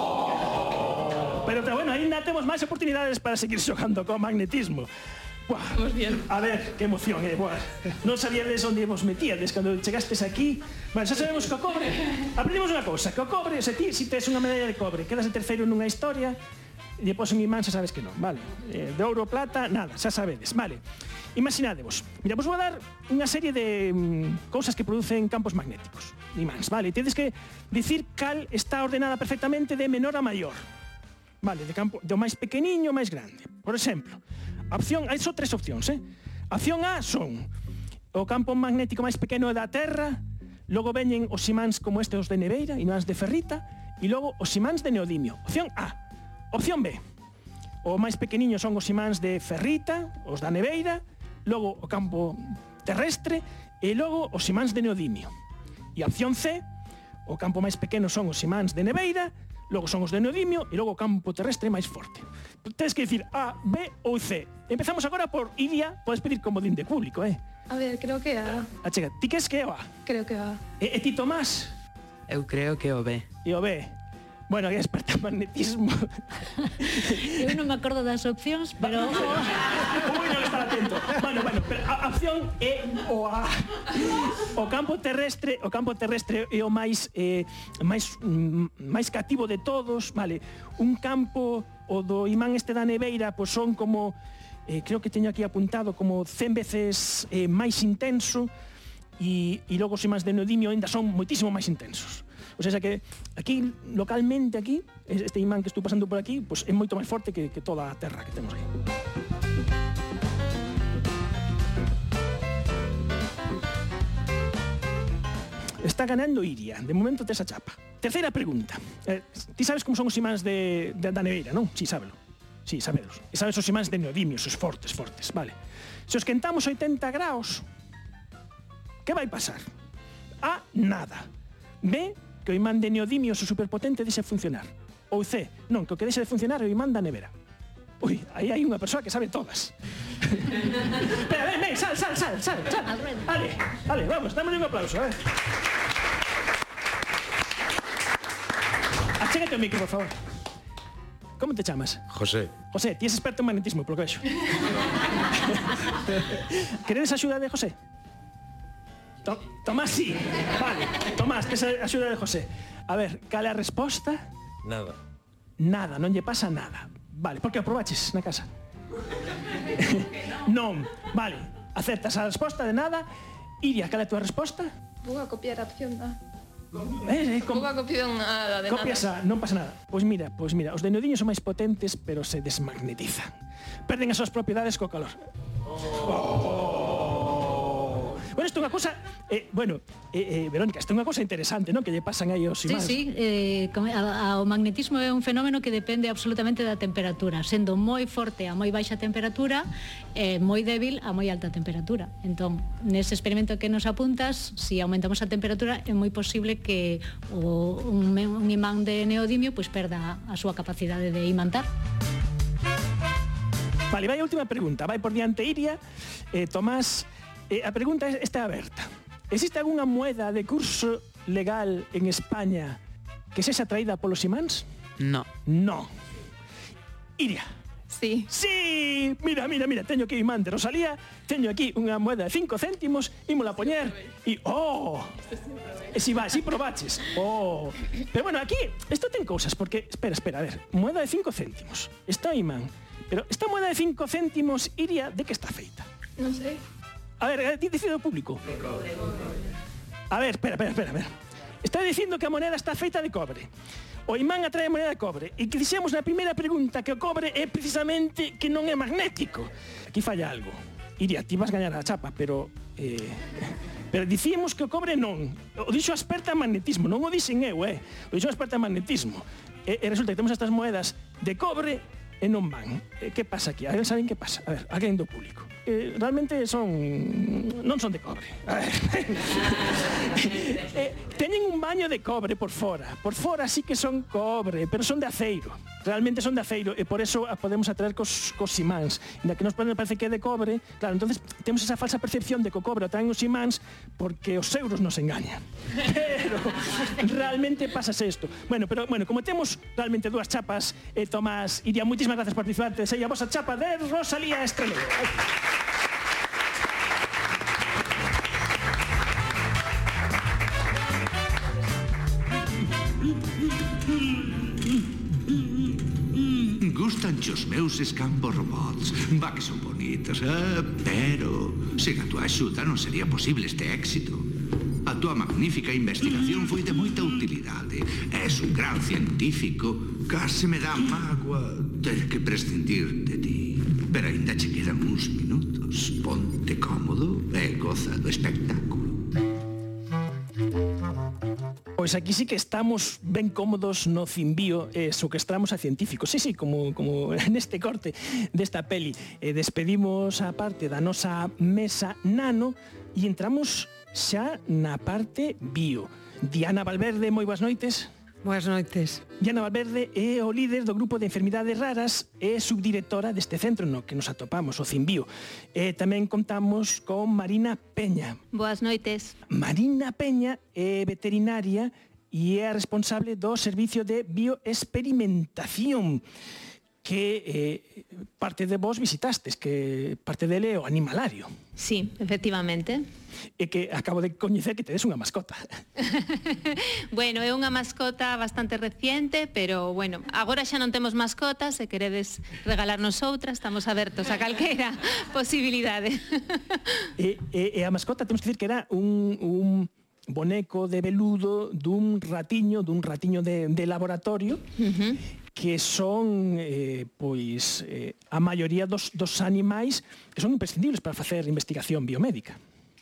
Oh! Pero, bueno, ainda temos máis oportunidades para seguir xogando con magnetismo. Buah, vamos bien. A ver, que emoción, eh? Buah. Non sabíades onde vos metíades cando chegastes aquí. Bueno, xa sabemos que o cobre... Aprendimos unha cousa, que o cobre, se ti si tes unha medalla de cobre, quedas de terceiro nunha historia, e depois un imán xa sabes que non, vale? Eh, de ouro ou plata, nada, xa sabedes, vale? Imaginadevos, mira, vos vou dar unha serie de mm, cousas que producen campos magnéticos, imáns, vale? Tedes que dicir cal está ordenada perfectamente de menor a maior, vale? De campo, do máis pequeniño ao máis grande. Por exemplo, a opción, hai só tres opcións, eh? A opción A son o campo magnético máis pequeno da Terra, logo veñen os imáns como este, os de neveira, imáns de ferrita, e logo os imáns de neodimio. Opción A. Opción B. O máis pequeniño son os imáns de ferrita, os da neveira, logo o campo terrestre, e logo os imáns de neodimio. E a opción C. O campo máis pequeno son os imáns de neveira, logo son os de neodimio e logo o campo terrestre máis forte. Tens que dicir A, B ou C. Empezamos agora por Iria, podes pedir comodín de público, eh? A ver, creo que A. Achega, ti que es que é o A? Creo que A. E, e ti, Tomás? Eu creo que o B. E o B. Bueno, que é experta en magnetismo. Eu non me acordo das opcións, pero... Ui, non estar atento. Bueno, bueno, pero a opción é o A. O campo terrestre, o campo terrestre é o máis eh, máis máis cativo de todos, vale? Un campo o do imán este da neveira, pois son como eh, creo que teño aquí apuntado como cen veces eh, máis intenso e e logo os imáns de neodimio ainda son moitísimo máis intensos. O sea, que aquí, localmente aquí, este imán que estou pasando por aquí, pues é moito máis forte que, que toda a terra que temos aquí. Está ganando Iria. De momento tes a chapa. terceira pregunta. Eh, ti sabes como son os imáns de, de, da neveira, non? Si, sábelo. Si, sabedos. E sabes os imáns de neodimios, os fortes, fortes, vale. Se os quentamos oitenta graus, que vai pasar? A, nada. B, que o imán de neodimio, o superpotente, deixe funcionar. Ou C, non, que o que deixe de funcionar é o imán da nevera. Ui, aí hai unha persoa que sabe todas. Espera, ven, ven, sal, sal, sal, sal, sal. Vale, vale, vamos, dámosle un aplauso, eh. Achégate o micro, por favor. Como te chamas? José. José, ti es experto en magnetismo, polo que vexo. Queredes axuda de José? To Tomás, sí. Vale, Tomás, tes a axuda de José. A ver, cal é a resposta? Nada. Nada, non lle pasa nada. Vale, por que aprobaches na casa? Non, vale, acertas a resposta de nada. Iria, cal é a túa resposta? Vou a copiar a opción A. Eh, eh, com... Vou a copiar a de nada. Copias a, non pasa nada. Pois mira, pois mira, os de neodiños son máis potentes, pero se desmagnetizan. Perden as súas propiedades co calor. Oh. Bueno, isto é unha cousa, eh, bueno, eh, eh, Verónica, isto é unha cousa interesante, non? Que lle pasan aí os imáns. Sí, sí, eh, a, a, o magnetismo é un fenómeno que depende absolutamente da temperatura, sendo moi forte a moi baixa temperatura, eh, moi débil a moi alta temperatura. Entón, nese experimento que nos apuntas, se si aumentamos a temperatura, é moi posible que o, un, un imán de neodimio pois perda a súa capacidade de imantar. Vale, vai a última pregunta, vai por diante Iria, eh, Tomás. Eh, a pregunta está aberta. Existe algunha moeda de curso legal en España que sexa traída polos imáns? No. No. Iria. Sí. Sí, mira, mira, mira, teño aquí o imán de Rosalía, teño aquí unha moeda de cinco céntimos, ímola a poñer e, oh, e si va, si probaches, oh. Pero bueno, aquí, isto ten cousas, porque, espera, espera, a ver, moeda de cinco céntimos, está o imán, pero esta moeda de cinco céntimos, Iria, de que está feita? Non sei. A ver, dicido ao público. A ver, espera, espera, espera, espera. Está dicindo que a moneda está feita de cobre. O imán atrae a moneda de cobre. E que dixemos na primeira pregunta que o cobre é precisamente que non é magnético. Aquí falla algo. Iria, ti vas gañar a chapa, pero... Eh, pero dicíamos que o cobre non. O dixo a experta en magnetismo, non o dixen eu, eh. O dixo a experta en magnetismo. E, e resulta que temos estas moedas de cobre e non van. E que pasa aquí? A ver, saben que pasa? A ver, alguén do público. Eh, realmente son... non son de cobre. A ver. eh, teñen un baño de cobre por fora. Por fora sí que son cobre, pero son de aceiro. Realmente son de aceiro e por eso a podemos atraer cos, cos imáns. Da que nos parece que é de cobre, claro, entonces temos esa falsa percepción de que o cobre atraen os imáns porque os euros nos engañan. Pero realmente pasase isto. Bueno, pero bueno, como temos realmente dúas chapas, eh, Tomás, Iria, moitísimas gracias por participar. Sei a vosa chapa de Rosalía Estrelero. Gustanche os meus escampos robots. Va que son bonitos, eh? Pero sen a túa axuda non sería posible este éxito. A túa magnífica investigación foi de moita utilidade. És un gran científico. Case me dá mágoa ter que prescindir de ti. Pero ainda che quedan uns minutos. Ponte cómodo e goza do espectáculo. Pois aquí sí que estamos ben cómodos no Cimbío, eh, soquestramos a científicos. Sí, sí, como, como neste corte desta peli. Eh, despedimos a parte da nosa mesa nano e entramos xa na parte bio. Diana Valverde, moi boas noites. Boas noites. Diana Valverde é o líder do grupo de enfermidades raras e subdirectora deste centro no que nos atopamos, o Cimbío. E tamén contamos con Marina Peña. Boas noites. Marina Peña é veterinaria e é a responsable do servicio de bioexperimentación que eh, parte de vos visitastes, que parte dele é o animalario. Sí, efectivamente. E que acabo de coñecer que tedes unha mascota. Bueno, é unha mascota bastante reciente, pero, bueno, agora xa non temos mascotas, se queredes regalarnos outra, estamos abertos a calquera posibilidade. E, e, e a mascota, temos que dicir que era un... un boneco de veludo dun ratiño, dun ratiño de, de laboratorio, uh-huh. que son, eh, pois, eh, a maioría dos, dos animais que son imprescindibles para facer investigación biomédica.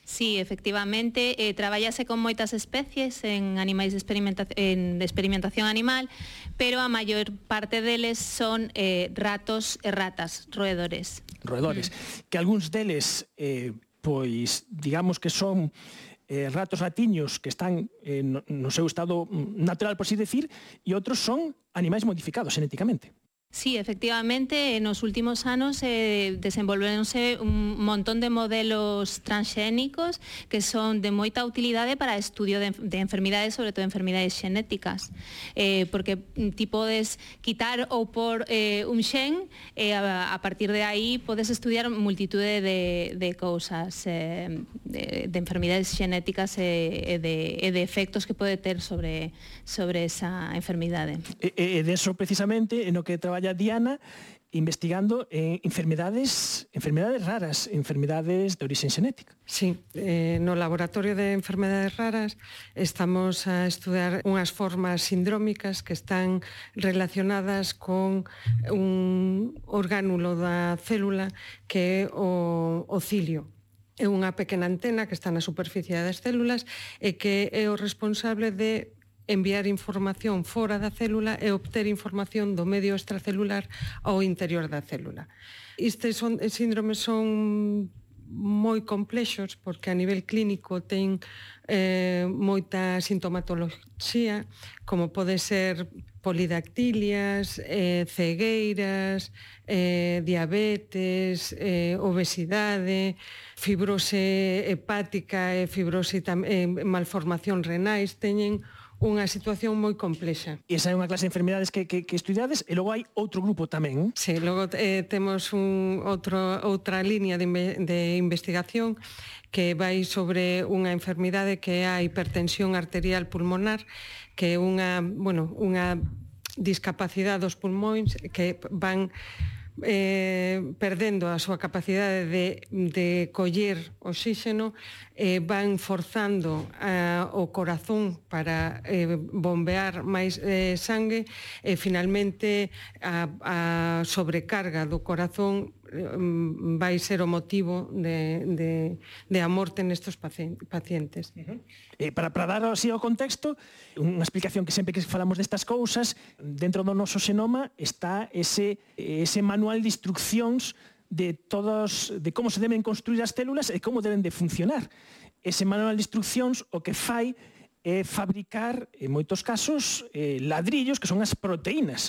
Sí, efectivamente, eh, traballase con moitas especies en animais de, experimenta en de experimentación animal, pero a maior parte deles son eh, ratos e ratas, roedores. Roedores, mm. que algúns deles, eh, pois, digamos que son eh, ratos ratiños que están eh, no, no seu estado natural, por así decir, e outros son animais modificados genéticamente. Sí, efectivamente, nos últimos anos eh, desenvolveronse un montón de modelos transxénicos que son de moita utilidade para estudio de, de enfermidades, sobre todo enfermidades xenéticas, eh, porque ti podes quitar ou por eh, un xen e eh, a, a partir de aí podes estudiar multitude de, de cousas, eh, de, de enfermidades xenéticas e, e, de, e de efectos que pode ter sobre, sobre esa enfermidade. E, e de eso precisamente no que traballa Diana, investigando eh, enfermedades enfermedades raras, enfermedades de origen xenética. Sí, eh, no laboratorio de enfermedades raras estamos a estudar unhas formas sindrómicas que están relacionadas con un orgánulo da célula que é o, o cilio. É unha pequena antena que está na superficie das células e que é o responsable de enviar información fora da célula e obter información do medio extracelular ao interior da célula. Estes son, síndromes son moi complexos porque a nivel clínico ten eh, moita sintomatoloxía, como pode ser polidactilias, eh, cegueiras, eh, diabetes, eh, obesidade, fibrose hepática e fibrose eh, malformación renais, teñen unha situación moi complexa. E esa é unha clase de enfermedades que, que, que estudiades, e logo hai outro grupo tamén. Sí, logo eh, temos un outro, outra línea de, de investigación que vai sobre unha enfermidade que é a hipertensión arterial pulmonar, que é unha, bueno, unha discapacidade dos pulmóns que van eh, perdendo a súa capacidade de, de coller oxígeno, eh, van forzando eh, o corazón para eh, bombear máis eh, sangue e finalmente a, a sobrecarga do corazón vai ser o motivo de, de, de a morte nestes pacientes. Uh-huh. eh, para, para dar así o contexto, unha explicación que sempre que falamos destas cousas, dentro do noso xenoma está ese, ese manual de instruccións de todos, de como se deben construir as células e como deben de funcionar. Ese manual de instruccións o que fai é fabricar, en moitos casos, eh, ladrillos que son as proteínas.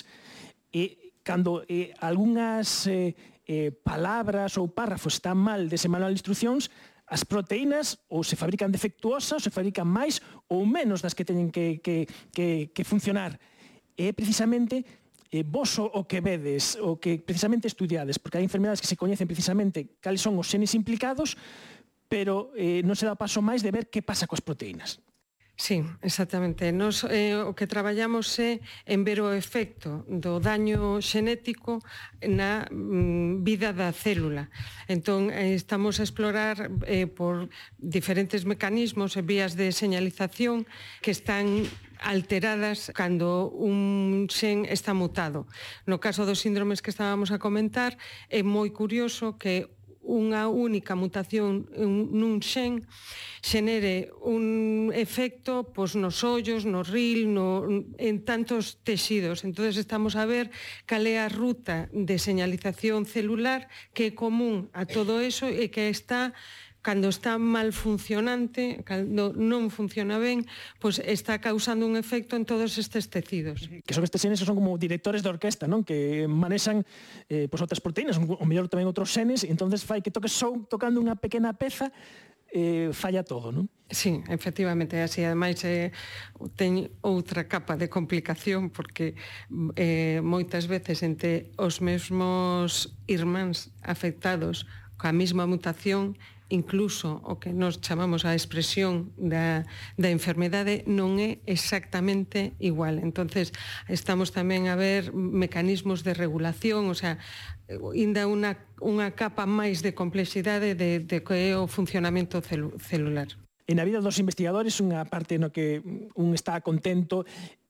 E cando eh, algunhas eh, eh, palabras ou párrafos están mal dese manual de instruccións, as proteínas ou se fabrican defectuosas, ou se fabrican máis ou menos das que teñen que, que, que, que funcionar. E precisamente eh, vos o que vedes, o que precisamente estudiades, porque hai enfermedades que se coñecen precisamente cales son os xenes implicados, pero eh, non se dá paso máis de ver que pasa coas proteínas. Sí, exactamente. Nos eh, o que traballamos é en ver o efecto do daño xenético na mm, vida da célula. Entón, eh, estamos a explorar eh, por diferentes mecanismos e vías de señalización que están alteradas cando un xen está mutado. No caso dos síndromes que estábamos a comentar, é moi curioso que unha única mutación nun xen xenere un efecto pois, nos ollos, no ril, no, en tantos texidos. Entón, estamos a ver cal é a ruta de señalización celular que é común a todo eso e que está, cando está mal funcionante, cando non funciona ben, pois está causando un efecto en todos estes tecidos. Que son estes xenes que son como directores de orquesta, non? Que manexan eh, pois outras proteínas, ou mellor tamén outros xenes, e entonces fai que toques só tocando unha pequena peza, eh, falla todo, non? Sí, efectivamente, así, ademais eh, ten outra capa de complicación porque eh, moitas veces entre os mesmos irmáns afectados coa mesma mutación, incluso o que nos chamamos a expresión da, da enfermedade non é exactamente igual. Entonces, estamos tamén a ver mecanismos de regulación, o sea, ainda unha, unha capa máis de complexidade de, de que é o funcionamento celu, celular. En a vida dos investigadores, unha parte no que un está contento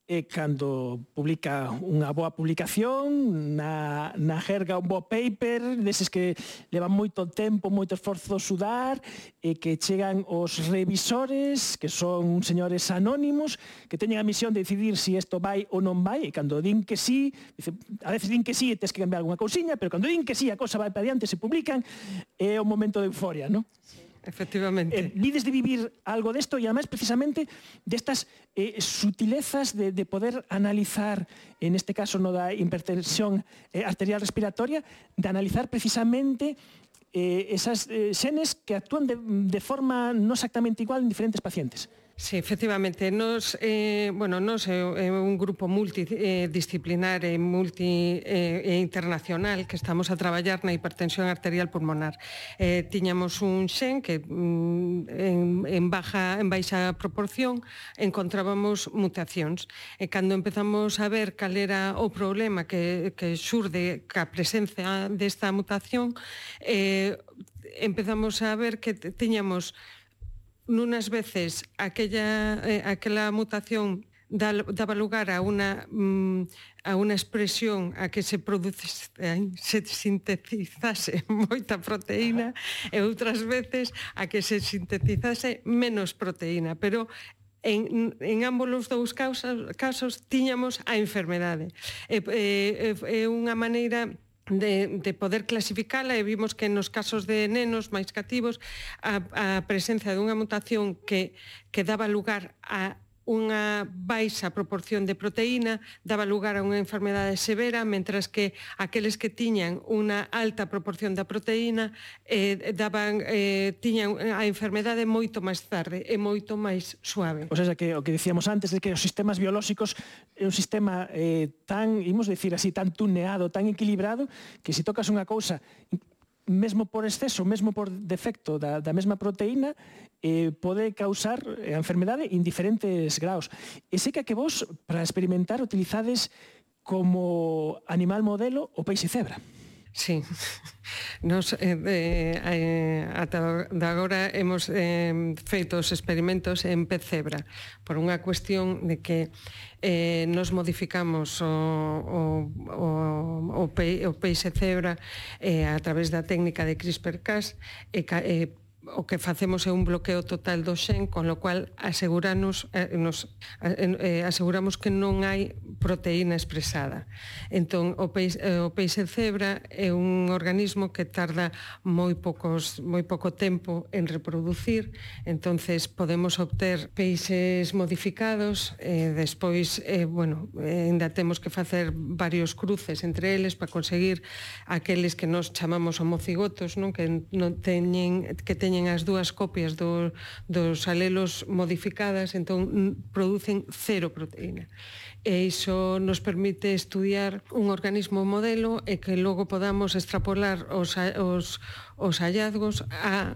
e cando publica unha boa publicación, na, na jerga un bo paper, deses que levan moito tempo, moito esforzo sudar, e que chegan os revisores, que son señores anónimos, que teñen a misión de decidir se si isto vai ou non vai, e cando din que sí, dice, a veces din que sí e tes que cambiar alguna cousiña, pero cando din que sí a cosa vai para diante, se publican, é un momento de euforia, non? Sí. Efectivamente. Eh, vides de vivir algo desto e además precisamente destas eh, sutilezas de, de poder analizar, en este caso no da hipertensión eh, arterial respiratoria, de analizar precisamente eh, esas eh, xenes que actúan de, de forma non exactamente igual en diferentes pacientes. Sí, efectivamente, nos, eh, bueno, nos é eh, un grupo multidisciplinar e multi eh, e internacional que estamos a traballar na hipertensión arterial pulmonar. Eh, tiñamos un xen que mm, en, en, baja, en baixa proporción encontrábamos mutacións. E cando empezamos a ver cal era o problema que, que xurde ca presencia desta mutación, eh, empezamos a ver que tiñamos nunas veces aquella, eh, aquela mutación da, daba lugar a unha, mm, a unha expresión a que se produce, eh, se sintetizase moita proteína e outras veces a que se sintetizase menos proteína, pero En, en ambos os dous casos, casos tiñamos a enfermedade. É, é, é unha maneira De, de poder clasificala e vimos que nos casos de nenos máis cativos a, a presencia dunha mutación que, que daba lugar a unha baixa proporción de proteína daba lugar a unha enfermedade severa, mentras que aqueles que tiñan unha alta proporción da proteína eh, daban, eh, tiñan a enfermedade moito máis tarde e moito máis suave. O sea, que o que dicíamos antes de que os sistemas biolóxicos é un sistema eh, tan, imos decir así, tan tuneado, tan equilibrado, que se tocas unha cousa mesmo por exceso, mesmo por defecto da, da mesma proteína, eh, pode causar a enfermedade en diferentes graus. E sei que a que vos, para experimentar, utilizades como animal modelo o peixe cebra. Sí, nos eh, eh, ata de agora hemos eh, feito os experimentos en pez cebra por unha cuestión de que eh, nos modificamos o, o, o, o, pe, o peixe cebra eh, a través da técnica de CRISPR-Cas e eh, o que facemos é un bloqueo total do xen, con lo cual aseguramos, eh, nos, eh, aseguramos que non hai proteína expresada. Entón, o peixe, eh, o peixe cebra é un organismo que tarda moi, pocos, moi pouco tempo en reproducir, entonces podemos obter peixes modificados, e despois, eh, bueno, eh, ainda temos que facer varios cruces entre eles para conseguir aqueles que nos chamamos homocigotos, non? Que non teñen, que teñen as dúas copias do, dos alelos modificadas, entón producen cero proteína. E iso nos permite estudiar un organismo modelo e que logo podamos extrapolar os, os, os hallazgos a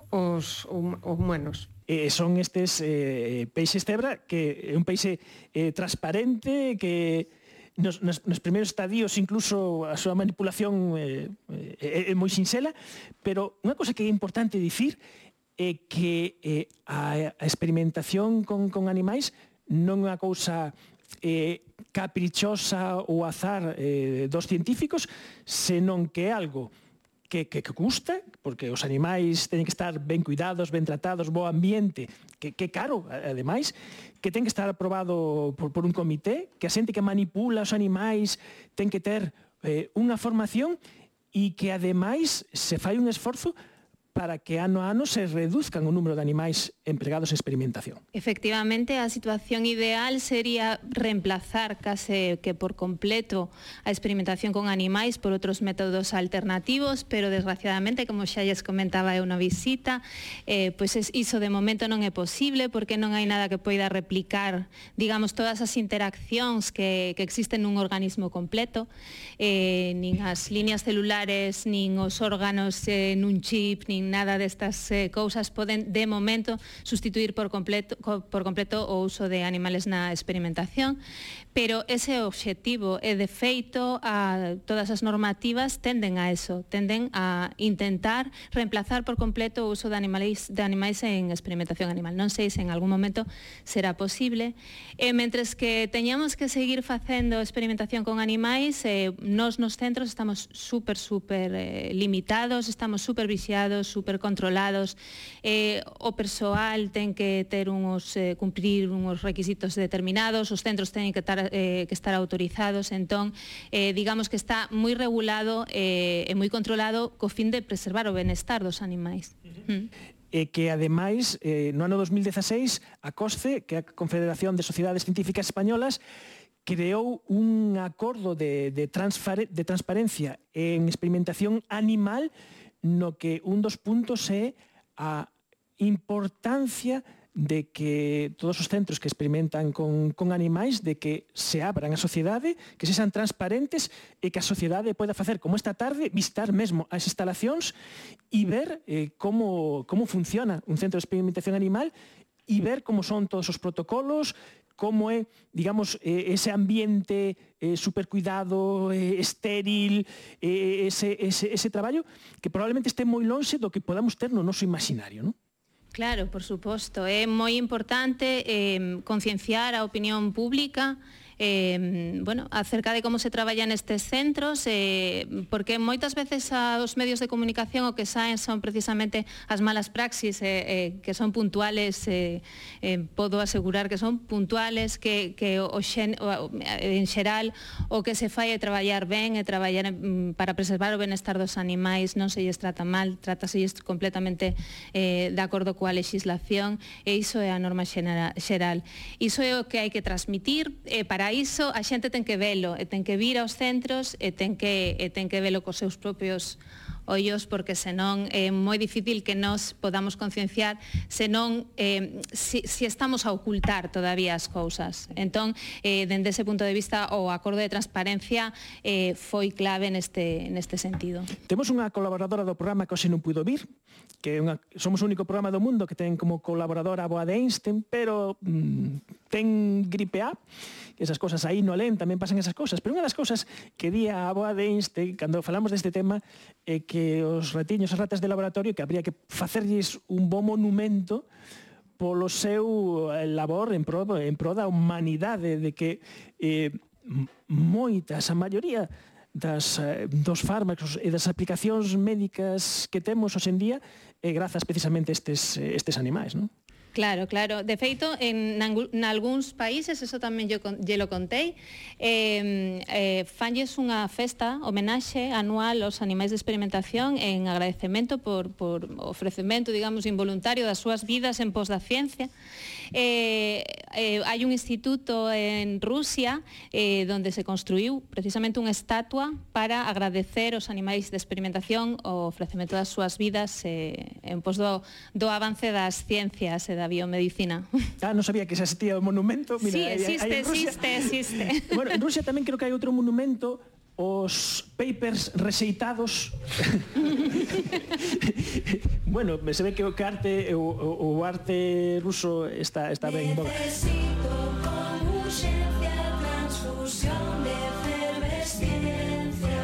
os humanos. Eh, son estes eh, peixes cebra, que é un peixe eh, transparente, que Nos, nos, nos primeiros estadios incluso a súa manipulación eh, é, é moi sinxela, pero unha cosa que é importante dicir é que eh, a, a experimentación con, con animais non é unha cousa eh, caprichosa ou azar eh, dos científicos, senón que é algo que, que, que custa, porque os animais teñen que estar ben cuidados, ben tratados, bo ambiente, que, que caro, ademais, que ten que estar aprobado por, por un comité, que a xente que manipula os animais ten que ter eh, unha formación e que ademais se fai un esforzo para que ano a ano se reduzcan o número de animais empregados en experimentación. Efectivamente, a situación ideal sería reemplazar case que por completo a experimentación con animais por outros métodos alternativos, pero desgraciadamente, como xa lles comentaba eu na visita, eh, pois es, iso de momento non é posible porque non hai nada que poida replicar, digamos, todas as interaccións que, que existen nun organismo completo, eh, nin as líneas celulares, nin os órganos eh, nun chip, nin nin nada destas eh, cousas poden de momento sustituir por completo, por completo o uso de animales na experimentación, pero ese obxectivo é de feito a todas as normativas tenden a eso, tenden a intentar reemplazar por completo o uso de animais, de animais en experimentación animal. Non sei se en algún momento será posible. E mentres que teñamos que seguir facendo experimentación con animais, eh, nos nos centros estamos super, super eh, limitados, estamos super vixiados, super controlados, eh, o persoal ten que ter unos, eh, cumprir uns requisitos determinados, os centros teñen que estar, eh, que estar autorizados, entón, eh, digamos que está moi regulado e eh, moi controlado co fin de preservar o benestar dos animais. Uh-huh. Mm. E que, ademais, eh, no ano dos mil dezaseis, a COSCE, que é a Confederación de Sociedades Científicas Españolas, creou un acordo de, de, de transparencia en experimentación animal no que un dos puntos é a importancia de que todos os centros que experimentan con, con animais, de que se abran a sociedade, que se sean transparentes e que a sociedade poida facer, como esta tarde, visitar mesmo as instalacións e ver eh, como, como funciona un centro de experimentación animal e ver como son todos os protocolos, como é, digamos, eh, ese ambiente eh, supercuidado, eh, estéril, eh, ese, ese, ese traballo que probablemente este moi lonxe do que podamos ter no noso imaginario, non? Claro, por suposto. É moi importante eh, concienciar a opinión pública eh, bueno, acerca de como se traballa nestes centros, eh, porque moitas veces aos medios de comunicación o que saen son precisamente as malas praxis, eh, eh, que son puntuales, eh, eh, podo asegurar que son puntuales, que, que o xen, o, en xeral o que se fai é traballar ben, é traballar mm, para preservar o benestar dos animais, non se lles trata mal, trátase completamente eh, de acordo coa legislación, e iso é a norma xeral. Iso é o que hai que transmitir, e para iso a xente ten que velo, e ten que vir aos centros, e ten que, e ten que velo cos seus propios ollos, porque senón é moi difícil que nos podamos concienciar, senón eh, si, si estamos a ocultar todavía as cousas. Entón, eh, dende ese punto de vista, o acordo de transparencia eh, foi clave neste, neste sentido. Temos unha colaboradora do programa que hoxe non puido vir, que unha, somos o único programa do mundo que ten como colaboradora a Boa de Einstein, pero mm, ten gripe A, esas cosas aí no alén tamén pasan esas cosas, pero unha das cousas que di a Boa de Einstein cando falamos deste tema é que os ratiños, as ratas de laboratorio, que habría que facerlles un bo monumento polo seu labor en pro, en pro da humanidade, de que eh, moitas, a maioría das, dos fármacos e das aplicacións médicas que temos hoxe en día é grazas precisamente a estes, estes animais, non? Claro, claro. De feito, en nalgúns países, eso tamén yo, yo lo contei, eh, eh, fanlles unha festa, homenaxe anual aos animais de experimentación en agradecemento por, por ofrecemento, digamos, involuntario das súas vidas en pos da ciencia. Eh, eh, hai un instituto en Rusia eh, donde se construiu precisamente unha estatua para agradecer aos animais de experimentación o ofrecemento das súas vidas eh, en pos do, do avance das ciencias e da biomedicina. Ah, non sabía que existía un monumento. Mira, sí, hay, existe, hay existe, existe. Bueno, en Rusia tamén creo que hai outro monumento, os papers rexeitados. Bueno, se ve que o arte o, o, o arte ruso está, está ben en boga. Necesito con urgencia transfusión de efervesciencia.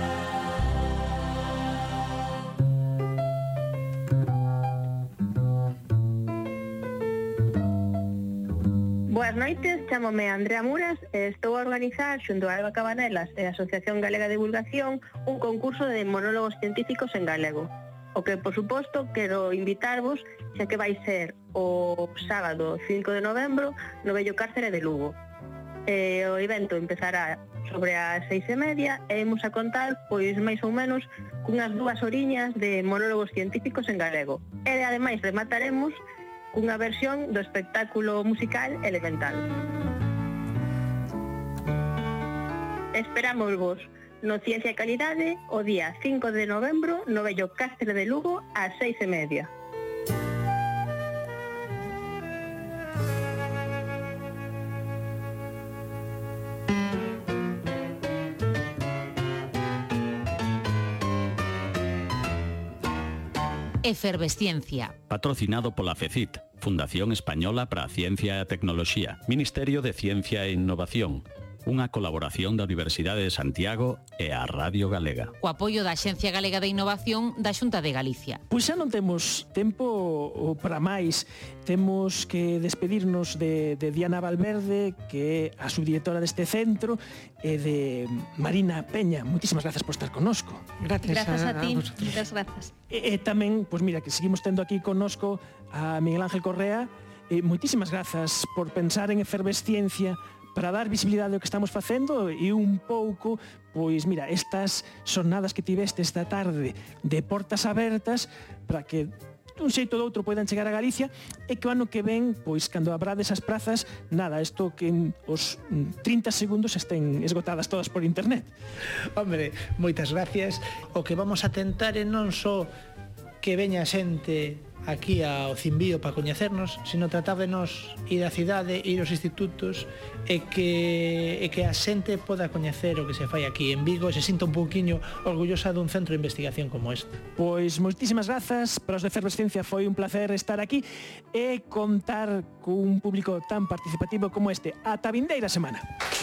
Boas noites, chámome Andrea Muras e estou a organizar xunto a Eva Cabanelas e a Asociación Galega de Divulgación un concurso de monólogos científicos en galego. O que, por suposto, quero invitarvos, xa que vai ser o sábado cinco de novembro no Vello Cárcere de Lugo. E o evento empezará sobre as seis e media e imos a contar, pois, máis ou menos, cunhas dúas oriñas de monólogos científicos en galego. E, ademais, remataremos cunha versión do espectáculo musical Elemental. Esperamos vos no Ciencia e Calidade o día cinco de novembro no Vello Cárcere de Lugo ás seis e media. Efervesciencia. Patrocinado pola FECIT, Fundación Española para a Ciencia e a Tecnoloxía, Ministerio de Ciencia e Innovación, unha colaboración da Universidade de Santiago e a Radio Galega. O apoio da Axencia Galega de Innovación da Xunta de Galicia. Pois xa non temos tempo para máis. Temos que despedirnos de, de Diana Valverde, que é a subdirectora deste centro, e de Marina Peña. Moitísimas grazas por estar connosco. Gracias, Grazas a, a, ti, a vosotros. moitas grazas. E, e tamén, pois mira, que seguimos tendo aquí connosco a Miguel Ángel Correa. E moitísimas grazas por pensar en efervesciencia para dar visibilidade ao que estamos facendo e un pouco, pois mira, estas xornadas que tiveste esta tarde de portas abertas para que dun xeito ou outro poidan chegar a Galicia e que o ano que ven, pois cando habrá desas prazas, nada, isto que en os trinta segundos estén esgotadas todas por internet. Hombre, moitas gracias. O que vamos a tentar é non só que veña xente aquí ao Cimbío para coñecernos, sino tratar de nos ir á cidade, ir aos institutos e que, e que a xente poda coñecer o que se fai aquí en Vigo e se sinta un pouquiño orgullosa dun centro de investigación como este. Pois moitísimas grazas, para os de Efervesciencia foi un placer estar aquí e contar cun público tan participativo como este. Ata a vindeira semana.